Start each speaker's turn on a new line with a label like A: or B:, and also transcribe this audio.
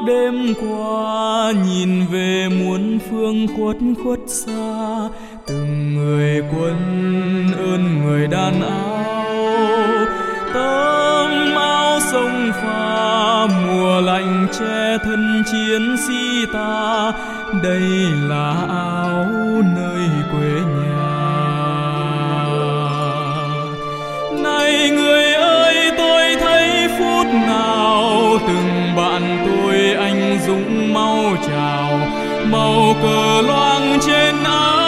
A: đêm qua, nhìn về muôn phương khuất khuất xa. Từng người quân ơn người đàn áo, tấm áo sông pha mùa lạnh che thân chiến sĩ ta. Đây là áo nơi quê nhà. Này người ơi, tôi thấy phút nào từng bạn tôi anh dũng mau chào, màu cờ loang trên áo.